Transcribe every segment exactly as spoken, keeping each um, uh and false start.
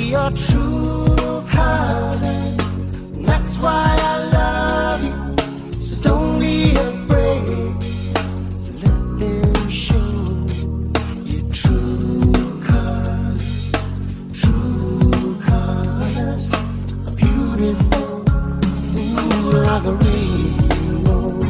see your true colors. That's why I love you. So don't be afraid to let them show your true colors. True colors are beautiful, ooh, like a rainbow.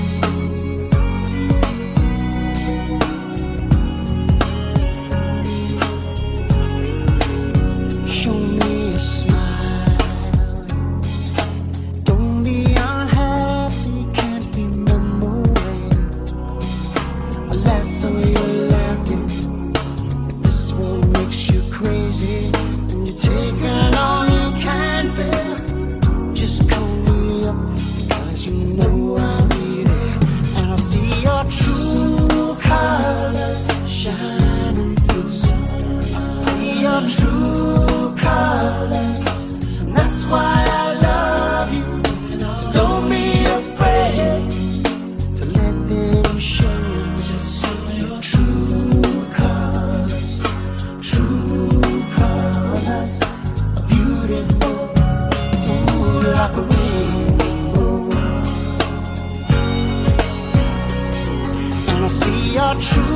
Show me a smile. Don't be unhappy, can't remember when. Unless so you're laughing. If this one makes you crazy and you're taking all you can bear, just call me up, cause you know I'll be there. And I'll see your true colors shining through. I'll see your true colors. That's why I love you. So don't be afraid to let them show your true colors. True colors are beautiful, ooh, like a rainbow. And I see your true